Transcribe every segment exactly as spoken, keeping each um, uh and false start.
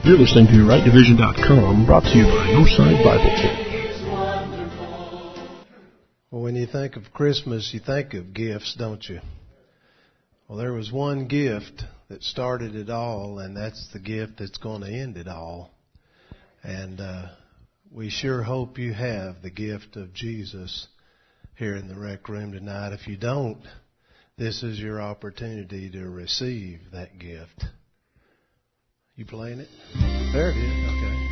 You're listening to right division dot com, brought to you by Northside Bible Church. Well, when you think of Christmas, you think of gifts, don't you? Well, there was one gift that started it all, and that's the gift that's going to end it all. And uh, we sure hope you have the gift of Jesus here in the rec room tonight. If you don't, this is your opportunity to receive that gift. You playing it? There it is.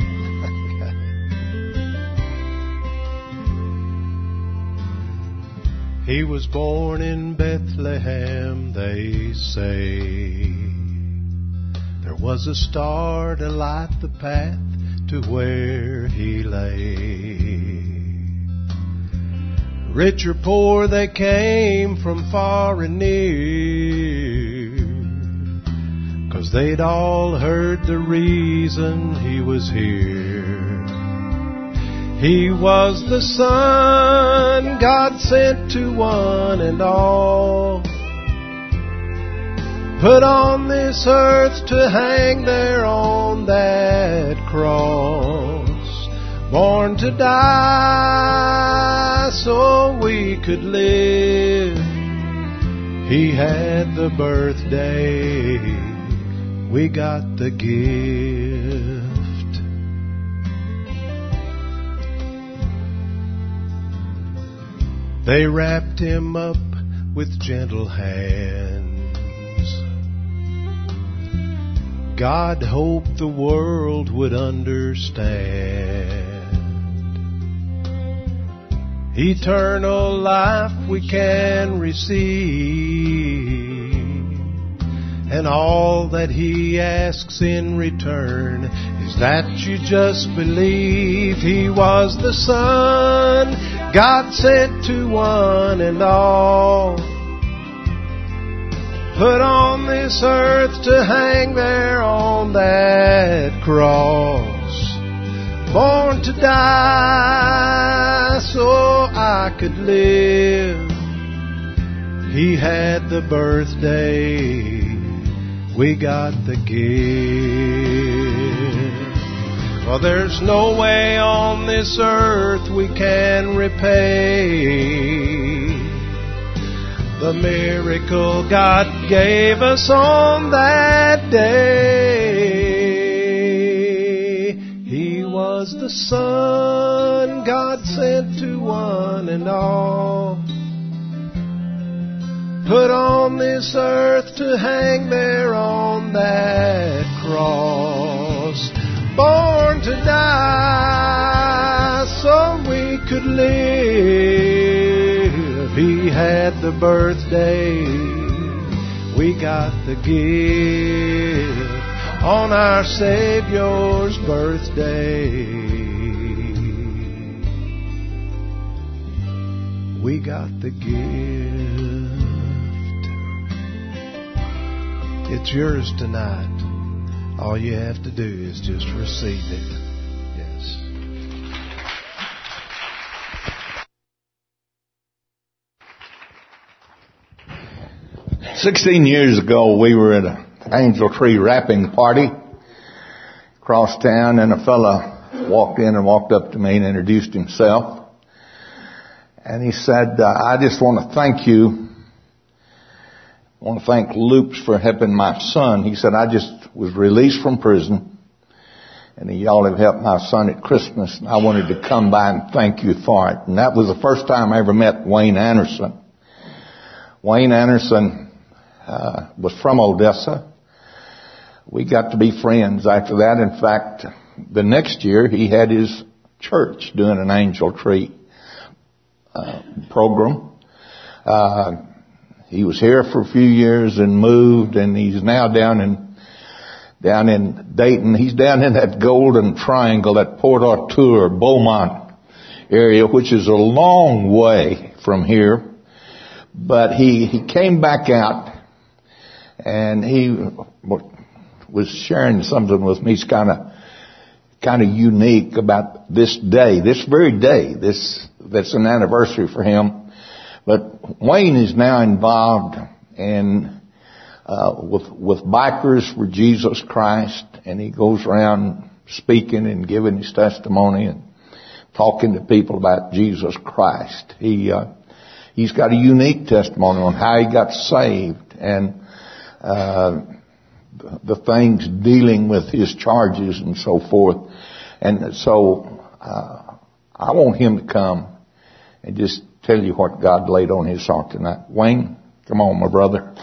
Okay. He was born in Bethlehem, they say. There was a star to light the path to where he lay. Rich or poor, they came from far and near, 'cause they'd all heard the reason he was here. He was the Son God sent to one and all, put on this earth to hang there on that cross, born to die so we could live. He had the birthday, we got the gift. They wrapped him up with gentle hands. God hoped the world would understand. Eternal life we can receive, and all that he asks in return is that you just believe. He was the Son God sent to one and all, put on this earth to hang there on that cross, born to die so I could live. He had the birthday, we got the gift. Well, there's no way on this earth we can repay the miracle God gave us on that day. He was the Son God sent to one and all, put on this earth to hang there on that cross, born to die so we could live. He had the birthday, we got the gift on our Savior's birthday. We got the gift. It's yours tonight. All you have to do is just receive it. Yes. Sixteen years ago, we were at an angel tree wrapping party across town, and a fella walked in and walked up to me and introduced himself. And he said, uh, I just want to thank you. I want to thank Loops for helping my son. He said, I just was released from prison, and y'all have helped my son at Christmas, and I wanted to come by and thank you for it. And that was the first time I ever met Wayne Anderson. Wayne Anderson uh, was from Odessa. We got to be friends after that. In fact, the next year he had his church doing an angel tree uh, program. Uh, he was here for a few years and moved, and he's now down in down in Dayton. He's down in that Golden Triangle, that Port Arthur, Beaumont area, which is a long way from here. But he, he came back out, and he was sharing something with me. It's kind of, kind of unique about this day, this very day, this, that's an anniversary for him. But Wayne is now involved in uh, with, with bikers for Jesus Christ, and he goes around speaking and giving his testimony and talking to people about Jesus Christ. He, uh, he's got a unique testimony on how he got saved and, uh, the things dealing with his charges and so forth. And so, uh, I want him to come and just tell you what God laid on his heart tonight. Wayne, come on, my brother.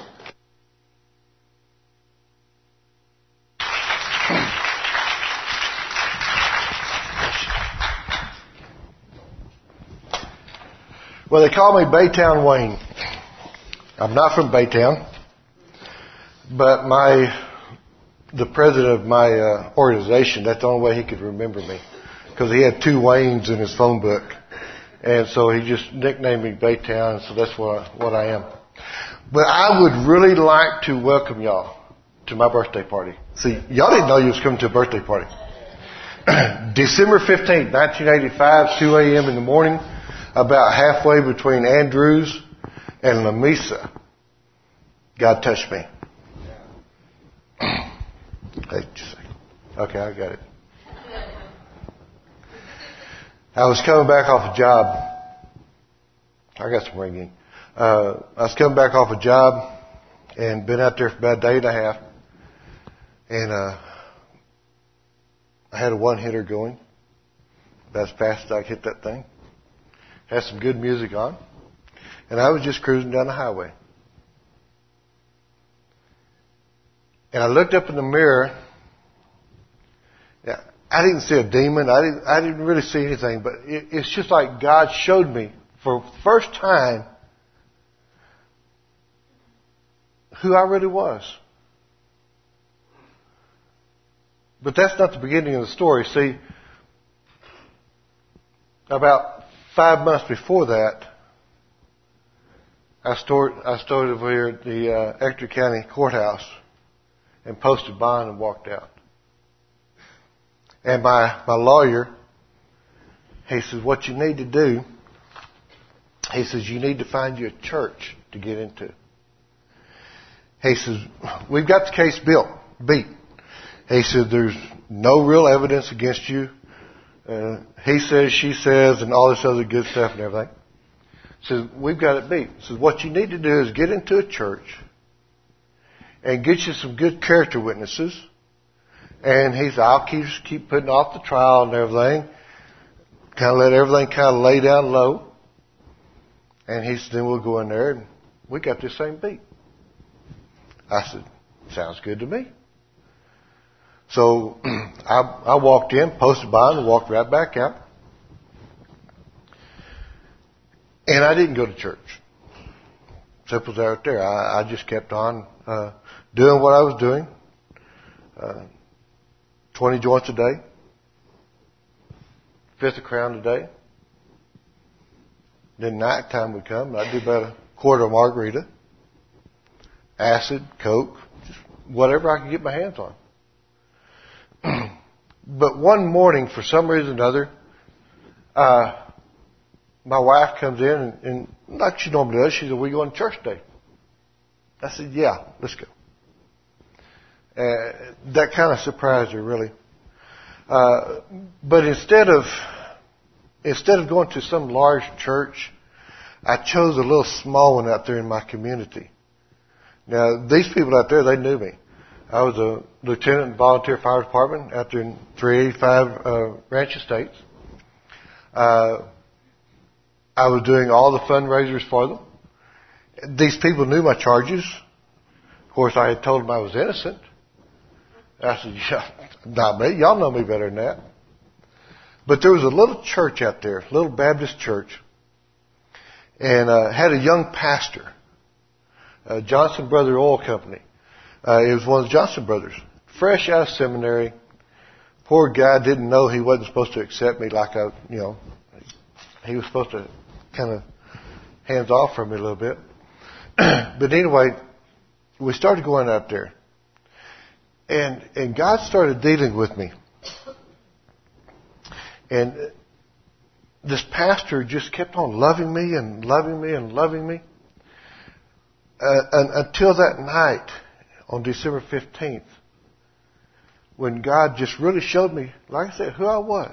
Well, they call me Baytown Wayne. I'm not from Baytown, but my the president of my uh, organization, that's the only way he could remember me, because he had two Waynes in his phone book, and so he just nicknamed me Baytown, so that's what I, what I am. But I would really like to welcome y'all to my birthday party. See, y'all didn't know you was coming to a birthday party. December fifteenth, nineteen eighty-five, two a.m. in the morning, about halfway between Andrews and Lamesa, God touched me. Hey, just a second. Okay, I got it. I was coming back off a job. I got some ringing. Uh, I was coming back off a job and been out there for about a day and a half. And uh, I had a one-hitter going about as fast as I could hit that thing. Had some good music on. And I was just cruising down the highway. And I looked up in the mirror. Yeah, I didn't see a demon. I didn't, I didn't really see anything. But it, it's just like God showed me for the first time who I really was. But that's not the beginning of the story. See, about five months before that, I stood, I stood over here at the uh, Ector County Courthouse and posted bond and walked out. And my, my lawyer, he says, what you need to do, he says, you need to find you a church to get into. He says, we've got the case built, beat. He said, there's no real evidence against you. Uh, he says, she says, and all this other good stuff and everything. He says, we've got it beat. He says, what you need to do is get into a church and get you some good character witnesses. And he said, I'll keep, keep putting off the trial and everything. Kind of let everything kind of lay down low. And he said, then we'll go in there and we got this same beat. I said, sounds good to me. So I, I walked in, posted bond, and walked right back out. And I didn't go to church. Simple as that right there. I, I just kept on uh, doing what I was doing. Uh, twenty joints a day. Fifth of Crown a day. Then night time would come, and I'd do about a quarter of margarita. Acid, Coke, just whatever I could get my hands on. But one morning, for some reason or another, uh, my wife comes in and, and like she normally does, she said, we going to church today? I said, yeah, let's go. Uh, that kind of surprised her, really. Uh, but instead of, instead of going to some large church, I chose a little small one out there in my community. Now, these people out there, they knew me. I was a lieutenant in volunteer fire department out there in three eighty-five uh, Ranch Estates. Uh, I was doing all the fundraisers for them. These people knew my charges. Of course, I had told them I was innocent. I said, yeah, not me. Y'all know me better than that. But there was a little church out there, a little Baptist church, and uh, had a young pastor, uh, Johnson Brother Oil Company. Uh, it was one of the Johnson brothers, fresh out of seminary. Poor guy didn't know he wasn't supposed to accept me like I, you know, he was supposed to kind of hands off from me a little bit. But anyway, we started going out there. And, and God started dealing with me. And this pastor just kept on loving me and loving me and loving me. Uh, and, until that night, on December fifteenth, when God just really showed me, like I said, who I was.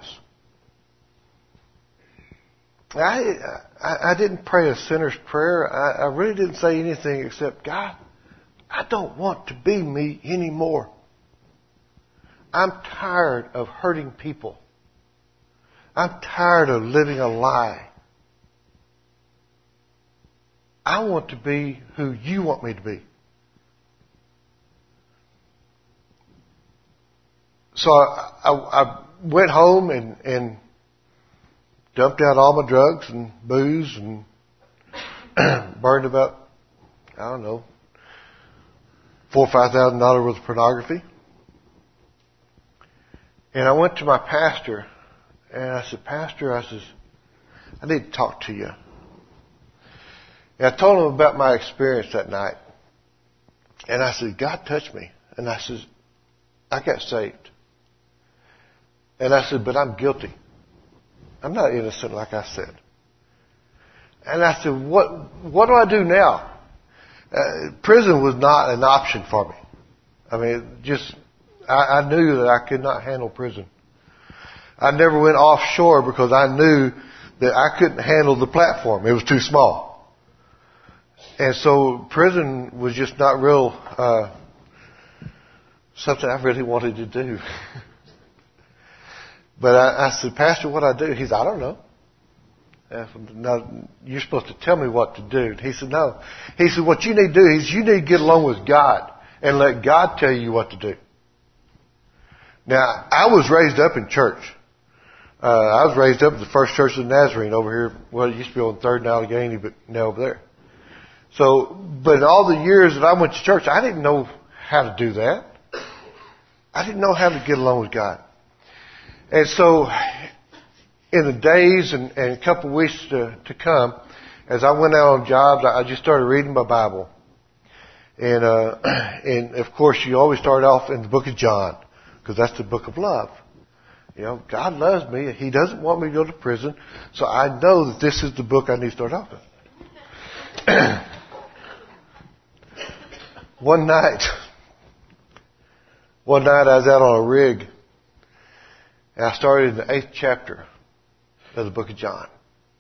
I, I, I didn't pray a sinner's prayer. I, I really didn't say anything except, God, I don't want to be me anymore. I'm tired of hurting people. I'm tired of living a lie. I want to be who you want me to be. So I, I, I went home and, and dumped out all my drugs and booze and burned about, I don't know, four or five thousand dollars worth of pornography. And I went to my pastor and I said, Pastor, I says, I need to talk to you. And I told him about my experience that night. And I said, God touched me. And I said, I got saved. And I said, but I'm guilty. I'm not innocent like I said. And I said, what, what do I do now? Uh, prison was not an option for me. I mean, just, I, I knew that I could not handle prison. I never went offshore because I knew that I couldn't handle the platform. It was too small. And so prison was just not real, uh, something I really wanted to do. But I, I said, Pastor, what do I do? He said, I don't know. I said, no, you're supposed to tell me what to do. He said, no. He said, what you need to do is you need to get along with God and let God tell you what to do. Now, I was raised up in church. Uh, I was raised up at the First Church of the Nazarene over here. Well, it used to be on third and Allegheny, but now over there. So, but in all the years that I went to church, I didn't know how to do that. I didn't know how to get along with God. And so, in the days and, and a couple of weeks to, to come, as I went out on jobs, I just started reading my Bible. And, uh, and of course, you always start off in the book of John, because that's the book of love. You know, God loves me. He doesn't want me to go to prison. So I know that this is the book I need to start off with. One night, one night I was out on a rig, and I started in the eighth chapter of the book of John.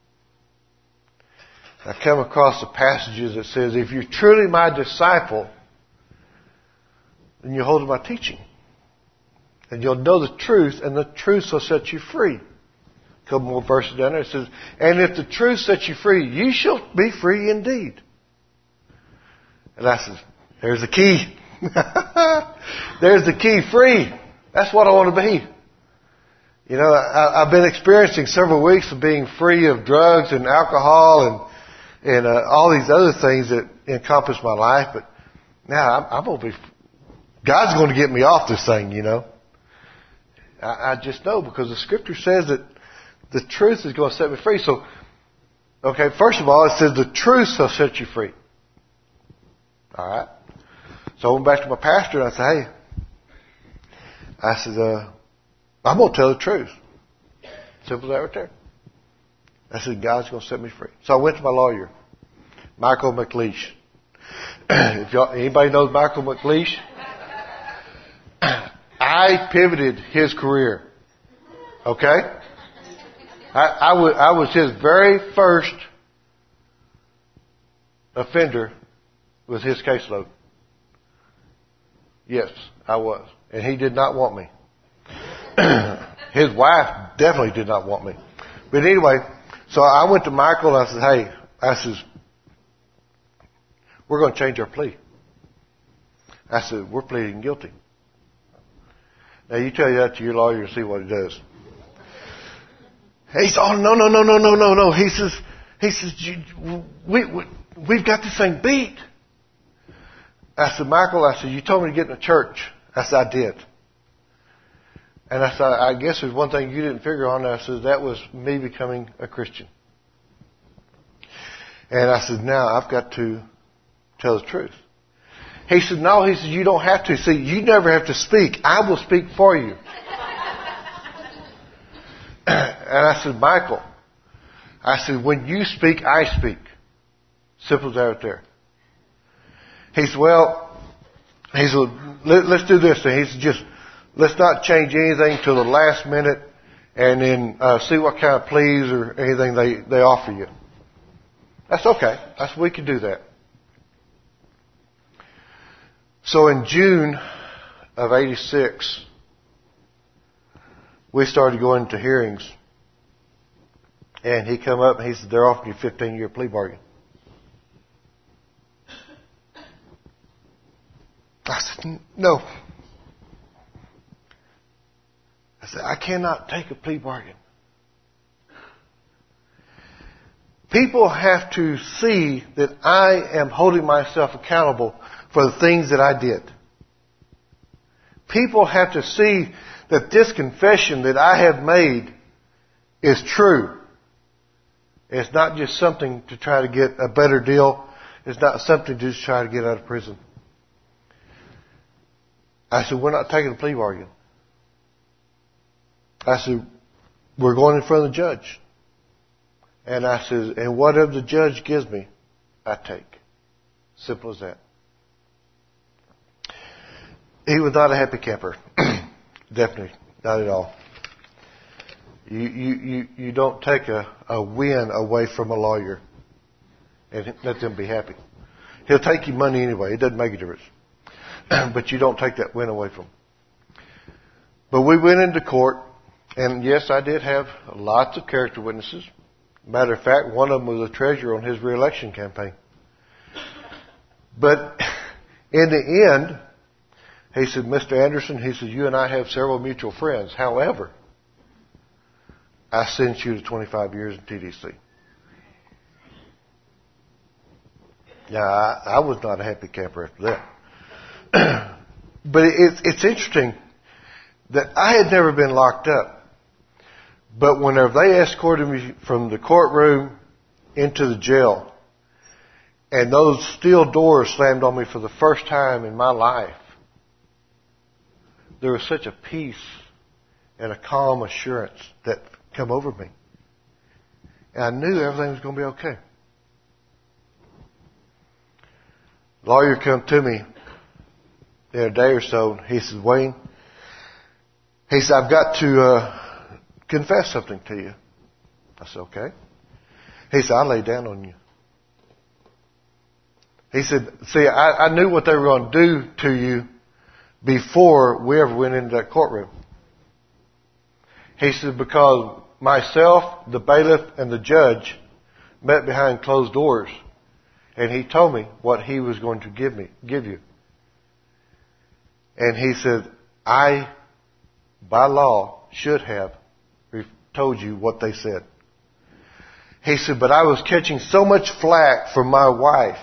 I come across the passages that says, if you're truly my disciple, then you hold to my teaching. And you'll know the truth, and the truth will set you free. A couple more verses down there. It says, and if the truth sets you free, you shall be free indeed. And I said, there's the key. There's the key, free. That's what I want to be. You know, I, I've been experiencing several weeks of being free of drugs and alcohol and, and uh, all these other things that encompass my life. But now I'm, I'm going to be, God's going to get me off this thing, you know. I, I just know because the scripture says that the truth is going to set me free. So, okay, first of all, it says the truth shall set you free. All right. So I went back to my pastor and I said, hey, I said, uh, I'm going to tell the truth. Simple as that right there. I said, God's going to set me free. So I went to my lawyer, Michael McLeish. If y'all, anybody knows Michael McLeish? I pivoted his career. Okay? I, I, w- I was his very first offender with his caseload. Yes, I was. And he did not want me. His wife definitely did not want me. But anyway, so I went to Michael and I said, hey, I says, we're going to change our plea. I said, we're pleading guilty. Now you tell that to your lawyer and see what he does. He said, oh, no, no, no, no, no, no, no. He says, he says, we, we, we've got this thing beat. I said, Michael, I said, you told me to get in the church. I said, I did. And I said, I guess there's one thing you didn't figure on. I said, that was me becoming a Christian. And I said, now I've got to tell the truth. He said, no, he said, you don't have to. See, you never have to speak. I will speak for you. And I said, Michael, I said, when you speak, I speak. Simple as that right there. He said, well, he said, Let, let's do this. And he said, just, let's not change anything till the last minute and then uh, see what kind of pleas or anything they, they offer you. That's okay. That's, we can do that. So in June of eighty-six, we started going to hearings. And he come up and he said, they're offering you a fifteen-year plea bargain. I said, no. I said, I cannot take a plea bargain. People have to see that I am holding myself accountable for the things that I did. People have to see that this confession that I have made is true. It's not just something to try to get a better deal. It's not something to just try to get out of prison. I said, we're not taking a plea bargain. I said, we're going in front of the judge. And I said, and whatever the judge gives me, I take. Simple as that. He was not a happy camper. Definitely. Not at all. You, you, you, you don't take a, a win away from a lawyer and let them be happy. He'll take you money anyway. It doesn't make a difference. But you don't take that win away from him. But we went into court, and yes, I did have lots of character witnesses. Matter of fact, one of them was a treasurer on his reelection campaign. But in the end, he said, Mister Anderson, he said, you and I have several mutual friends. However, I sent you to twenty-five years in T D C. Yeah, I, I was not a happy camper after that. But it's, it's interesting that I had never been locked up. But whenever they escorted me from the courtroom into the jail, and those steel doors slammed on me for the first time in my life, there was such a peace and a calm assurance that come over me. And I knew everything was going to be okay. The lawyer come to me in a day or so. He said, Wayne, he said, I've got to uh, confess something to you. I said, okay. He said, I laid down on you. He said, see, I, I knew what they were going to do to you before we ever went into that courtroom. He said, because myself, the bailiff, and the judge met behind closed doors, and he told me what he was going to give me, give you. And he said, I, by law, should have told you what they said. He said, but I was catching so much flack from my wife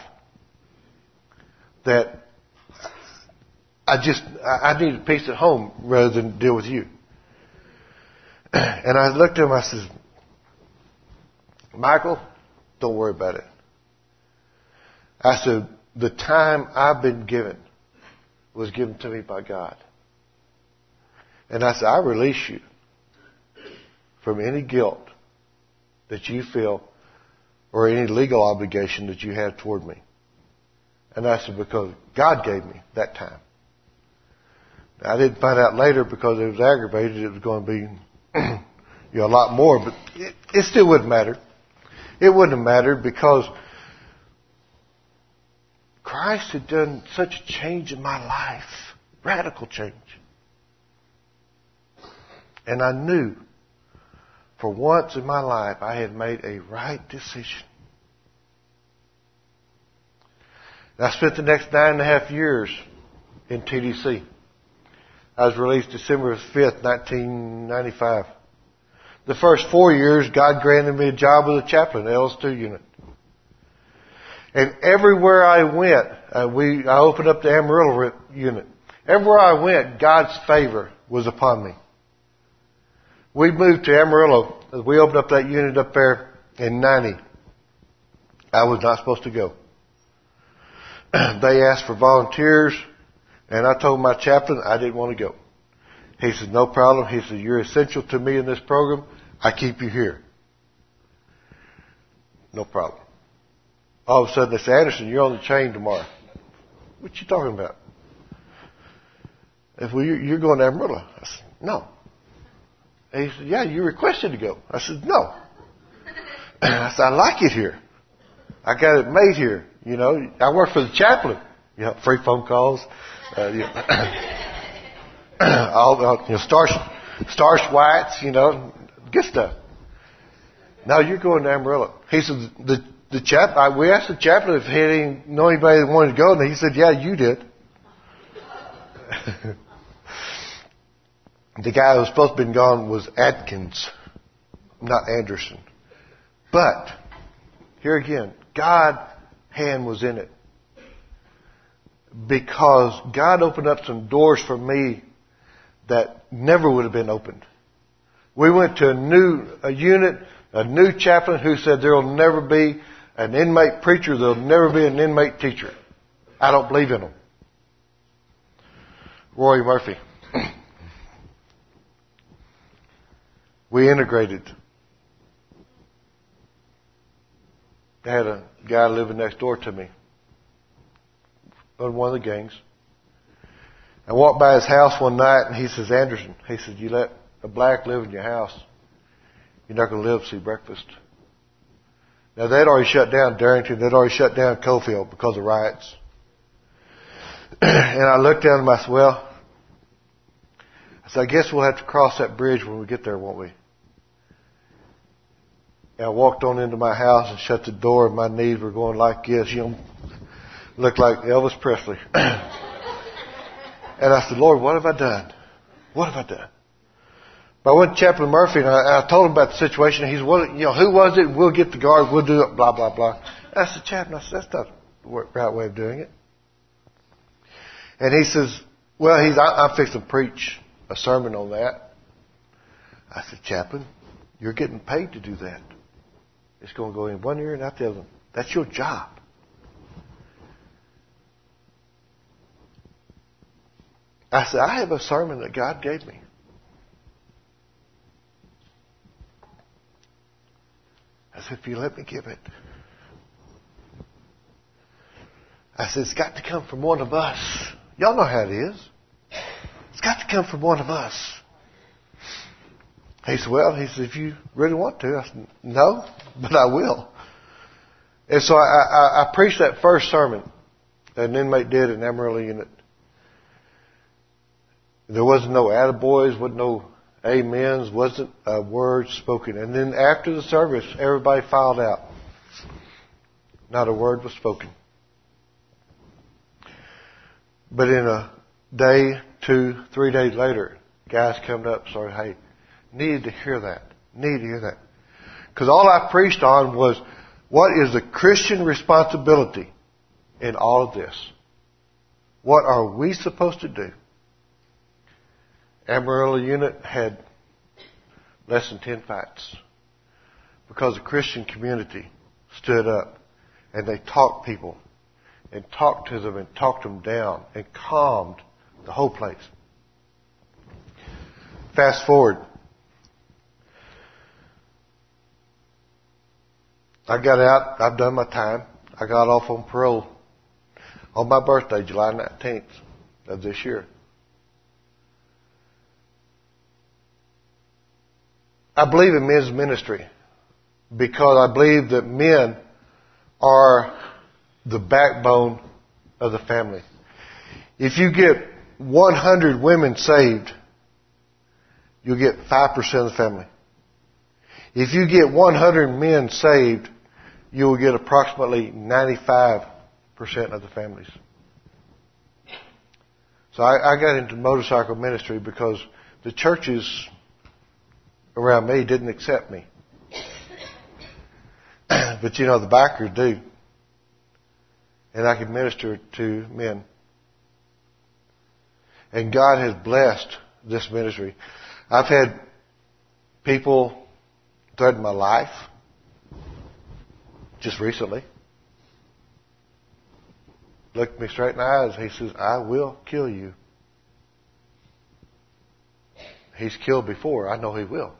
that I just, I needed peace at home rather than deal with you. And I looked at him, I said, Michael, don't worry about it. I said, the time I've been given was given to me by God. And I said, I release you from any guilt that you feel or any legal obligation that you have toward me. And I said, because God gave me that time. I didn't find out later because it was aggravated. It was going to be you know, a lot more, but it, it still wouldn't matter. It wouldn't have mattered because Christ had done such a change in my life. Radical change. And I knew for once in my life I had made a right decision. And I spent the next nine and a half years in T D C. I was released December fifth, nineteen ninety-five. The first four years, God granted me a job with a chaplain, L S two unit. And everywhere I went, uh, we I opened up the Amarillo unit. Everywhere I went, God's favor was upon me. We moved to Amarillo. We opened up that unit up there in ninety. I was not supposed to go. They asked for volunteers, and I told my chaplain I didn't want to go. He said, no problem. He said, you're essential to me in this program. I keep you here. No problem. All of a sudden they said, Anderson, you're on the chain tomorrow. What you talking about? If well, you're going to Amarillo. I said, no. And he said, yeah, you requested to go. I said, no. I said, I like it here. I got it made here. You know, I work for the chaplain. You know, free phone calls. Uh, you know, all, all, you know, star, star swipes, you know, good stuff. Now you're going to Amarillo. He said, the, the chap, I, we asked the chaplain if he had any, know anybody that wanted to go, and he said, yeah, you did. The guy who was supposed to have been gone was Atkins, not Anderson. But, here again, God's hand was in it. Because God opened up some doors for me that never would have been opened. We went to a new a unit, a new chaplain who said there will never be an inmate preacher, there will never be an inmate teacher. I don't believe in them. Roy Murphy. We integrated. I had a guy living next door to me on one of the gangs. I walked by his house one night and he says, Anderson, he said, you let a black live in your house, you're not going to live to see breakfast. Now they'd already shut down Darrington, they'd already shut down Cofield because of riots. And I looked at him, I said, well, I said, I guess we'll have to cross that bridge when we get there, won't we? And I walked on into my house and shut the door, and my knees were going like this, you know, looked like Elvis Presley. And I said, Lord, what have I done? What have I done? But I went to Chaplain Murphy, and I, I told him about the situation. He said, well, you know, who was it? We'll get the guard. We'll do it, blah, blah, blah. And I said, Chaplain, I said, that's not the right way of doing it. And he says, well, he's, I, I'm fixing to preach a sermon on that. I said, Chaplain, you're getting paid to do that. It's going to go in one ear and out the other. That's your job. I said, I have a sermon that God gave me. I said, if you let me give it. I said, it's got to come from one of us. Y'all know how it is. It's got to come from one of us. He said, well, he said, if you really want to. I said, no, but I will. And so I, I, I preached that first sermon that an inmate did in Amarillo unit. There wasn't no attaboys, wasn't no amens, wasn't a word spoken. And then after the service, everybody filed out. Not a word was spoken. But in a day, two, three days later, guys come up and started, hey, needed to hear that. Needed to hear that. Because all I preached on was, what is the Christian responsibility in all of this? What are we supposed to do? Amarillo unit had less than ten fights because the Christian community stood up and they talked people and talked to them and talked them down and calmed the whole place. Fast forward. I got out. I've done my time. I got off on parole on my birthday, July nineteenth of this year. I believe in men's ministry because I believe that men are the backbone of the family. If you get one hundred women saved, you'll get five percent of the family. If you get one hundred men saved, you will get approximately ninety-five percent of the families. So I, I got into motorcycle ministry because the churches around me didn't accept me. But you know, the bikers do. And I can minister to men. And God has blessed this ministry. I've had people threaten my life just recently. Looked me straight in the eyes. He says, I will kill you. He's killed before. I know he will.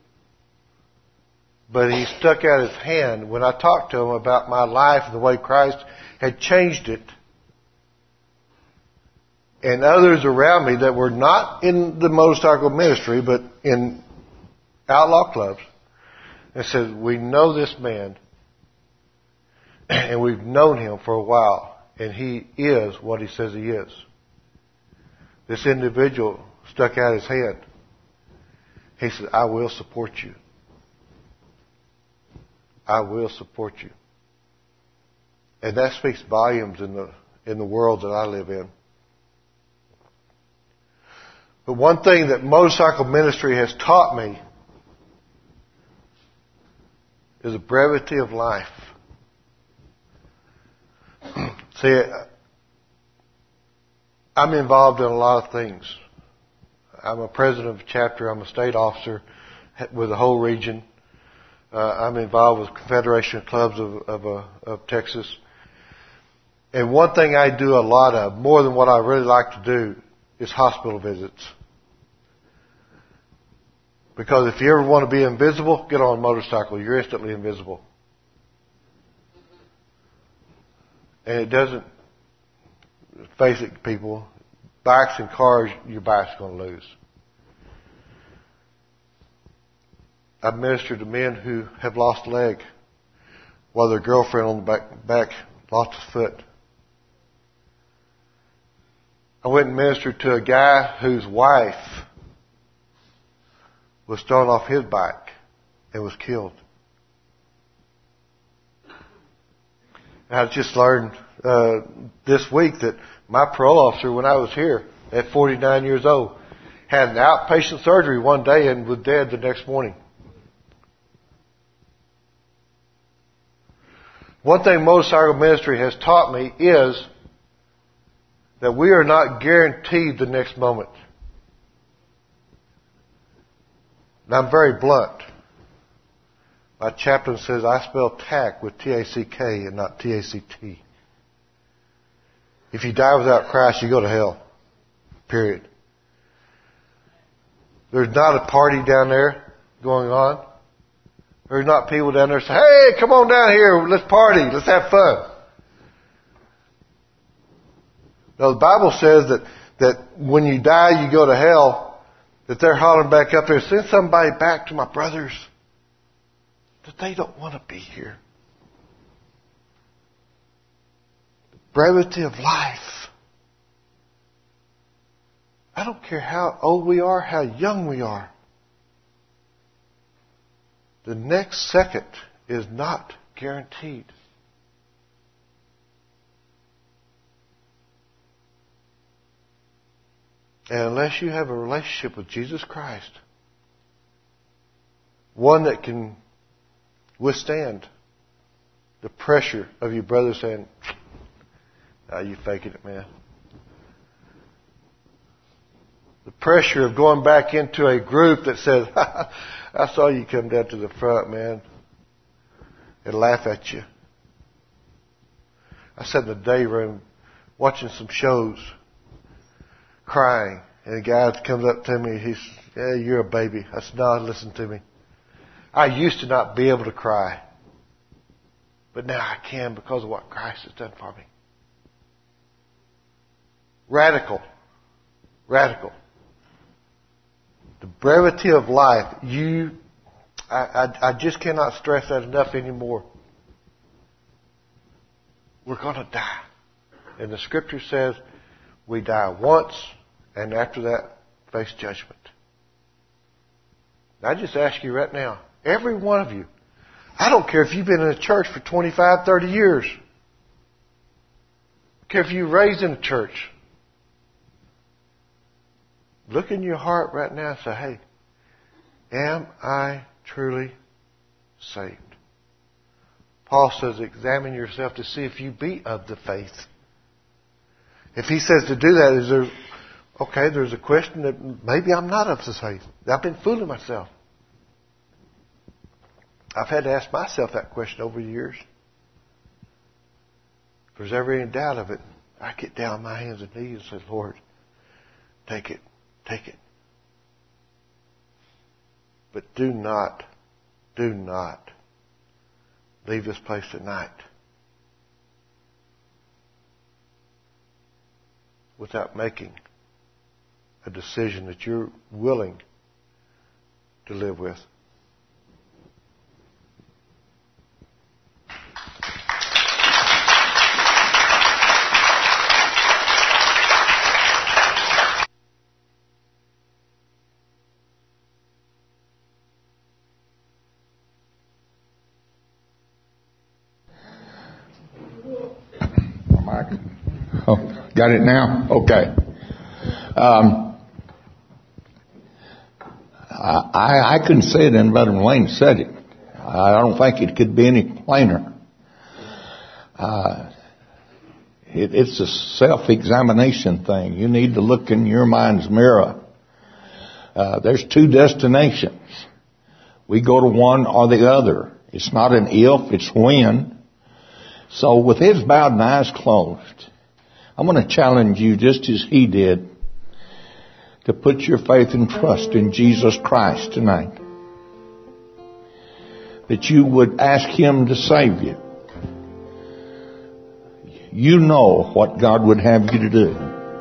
But he stuck out his hand when I talked to him about my life and the way Christ had changed it. and others around me that were not in the motorcycle ministry, but in outlaw clubs, and said, we know this man, and we've known him for a while, and he is what he says he is. This individual stuck out his hand. He said, I will support you. I will support you. And that speaks volumes in the in the world that I live in. But one thing that motorcycle ministry has taught me is the brevity of life. See, I'm involved in a lot of things. I'm a president of a chapter. I'm a state officer with the whole region. Uh, I'm involved with Confederation of Clubs of, of, uh, of Texas. And one thing I do a lot of, more than what I really like to do, is hospital visits. Because if you ever want to be invisible, get on a motorcycle. You're instantly invisible. And it doesn't, face it, people, bikes and cars, your bike's going to lose. I've ministered to men who have lost a leg while their girlfriend on the back, back lost his foot. I went and ministered to a guy whose wife was thrown off his bike and was killed. And I just learned uh, this week that my parole officer, when I was here at forty-nine years old, had an outpatient surgery one day and was dead the next morning. One thing motorcycle ministry has taught me is that we are not guaranteed the next moment. And I'm very blunt. My chaplain says I spell tack with T A C K and not T A C T. If you die without Christ, you go to hell. Period. There's not a party down there going on. There's not people down there saying, hey, come on down here, let's party, let's have fun. No, the Bible says that, that when you die, you go to hell, that they're hollering back up there, send somebody back to my brothers, that they don't want to be here. The brevity of life. I don't care how old we are, how young we are. The next second is not guaranteed. And unless you have a relationship with Jesus Christ, one that can withstand the pressure of your brother saying, oh, you faking it, man. The pressure of going back into a group that says, I saw you come down to the front, man, and laugh at you. I sat in the day room watching some shows, crying, and a guy comes up to me, he's, yeah, you're a baby. I said, no, listen to me. I used to not be able to cry, but now I can because of what Christ has done for me. Radical. Radical. The brevity of life, you, I, I, I just cannot stress that enough anymore. We're going to die. And the scripture says we die once, and after that, face judgment. I just ask you right now, every one of you, I don't care if you've been in a church for twenty-five, thirty years. I don't care if you were raised in a church. Look in your heart right now and say, hey, am I truly saved? Paul says, examine yourself to see if you be of the faith. If he says to do that, is there, okay, there's a question that maybe I'm not of the faith. I've been fooling myself. I've had to ask myself that question over the years. If there's ever any doubt of it, I get down on my hands and knees and say, Lord, take it. Take it. But do not, do not leave this place tonight without making a decision that you're willing to live with. Oh, got it now? Okay. Um, I, I couldn't say it any better than Wayne said it. I don't think it could be any plainer. Uh, it, it's a self-examination thing. You need to look in your mind's mirror. Uh, there's two destinations. We go to one or the other. It's not an if, it's when. So with heads bowed and eyes closed, I'm going to challenge you just as he did to put your faith and trust in Jesus Christ tonight. That you would ask him to save you. You know what God would have you to do.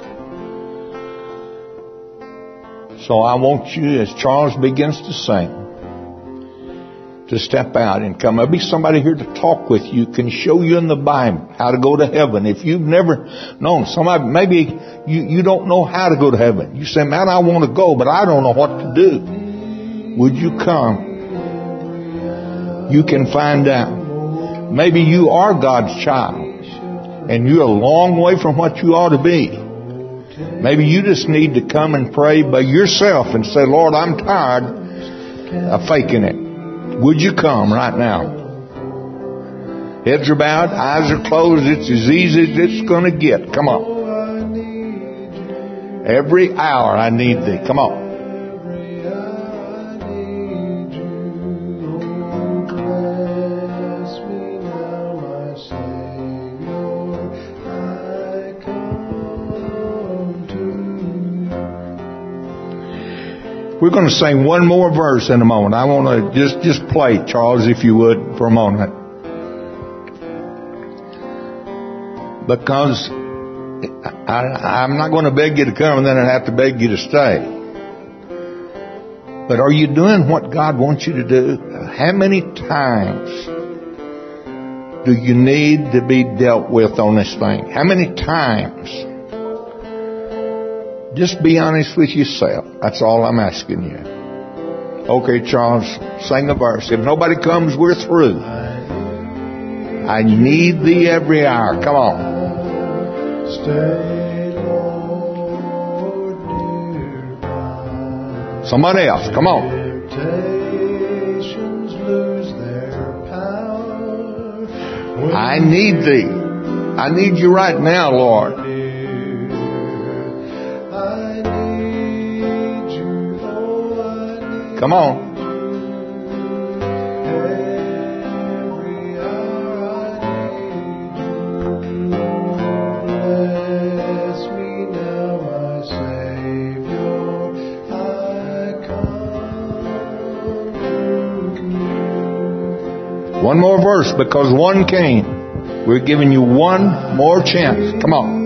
So I want you, as Charles begins to sing, to step out and come. There'll be somebody here to talk with you, can show you in the Bible how to go to heaven. If you've never known, somebody, maybe you, you don't know how to go to heaven. You say, man, I want to go, but I don't know what to do. Would you come? You can find out. Maybe you are God's child and you're a long way from what you ought to be. Maybe you just need to come and pray by yourself and say, Lord, I'm tired of faking it. Would you come right now? Heads are bowed, eyes are closed. It's as easy as it's going to get. Come on. Every hour I need thee. Come on. We're going to sing one more verse in a moment. I want to just, just play, Charles, if you would, for a moment. Because I, I'm not going to beg you to come and then I have to beg you to stay. But are you doing what God wants you to do? How many times do you need to be dealt with on this thing? How many times? Just be honest with yourself. That's all I'm asking you. Okay, Charles, sing a verse. If nobody comes, we're through. I need thee every hour. Come on. Somebody else. Come on. I need thee. I need you right now, Lord. Come on. One more verse, because one came. We're giving you one more chance. Come on.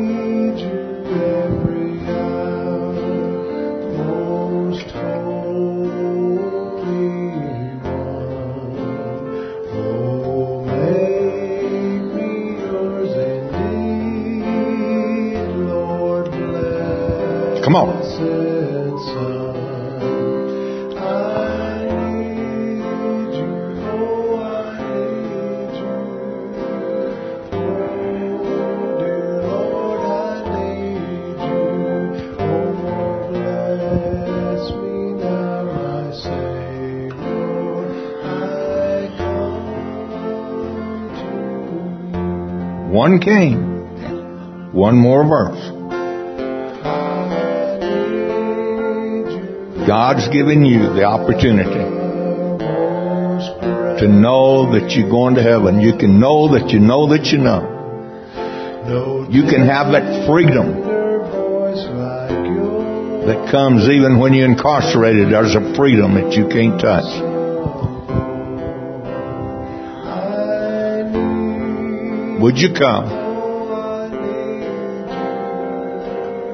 Come on. One came. One more verse. God's given you the opportunity to know that you're going to heaven. You can know that you know that you know. You can have that freedom that comes even when you're incarcerated. There's a freedom that you can't touch. Would you come?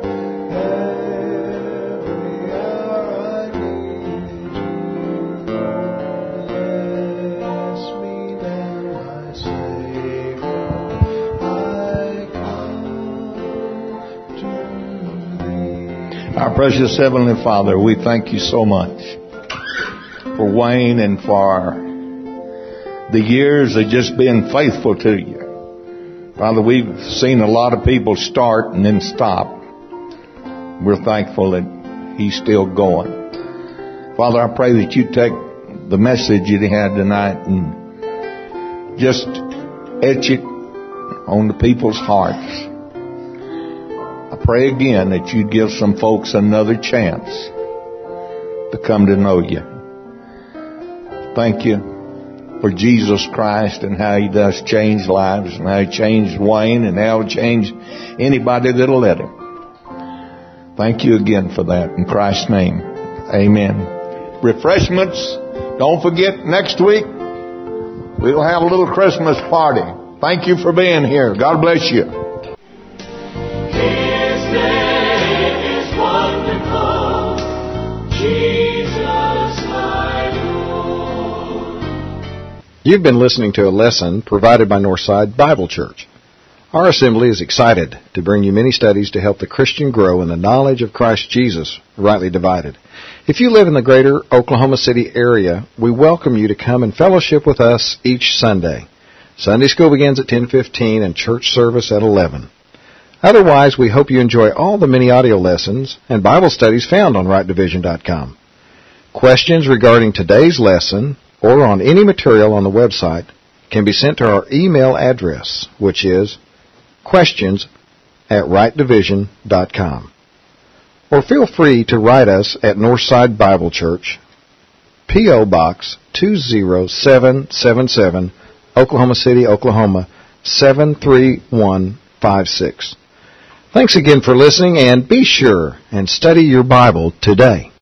Our precious Heavenly Father, we thank you so much for Wayne and for the years of just being faithful to you. Father, we've seen a lot of people start and then stop. We're thankful that he's still going. Father, I pray that you take the message that he had tonight and just etch it on the people's hearts. I pray again that you'd give some folks another chance to come to know you. Thank you for Jesus Christ and how he does change lives and how he changed Wayne and how he changed anybody that'll let him. Thank you again for that. In Christ's name, amen. Refreshments. Don't forget, next week we'll have a little Christmas party. Thank you for being here. God bless you. His name is wonderful, Jesus my Lord. You've been listening to a lesson provided by Northside Bible Church. Our assembly is excited to bring you many studies to help the Christian grow in the knowledge of Christ Jesus, rightly divided. If you live in the greater Oklahoma City area, we welcome you to come and fellowship with us each Sunday. Sunday school begins at ten fifteen and church service at eleven. Otherwise, we hope you enjoy all the many audio lessons and Bible studies found on right division dot com. Questions regarding today's lesson or on any material on the website can be sent to our email address, which is questions at right division dot com. Or feel free to write us at Northside Bible Church, P O. Box two zero seven seven seven, Oklahoma City, Oklahoma seven three one five six. Thanks again for listening, and be sure and study your Bible today.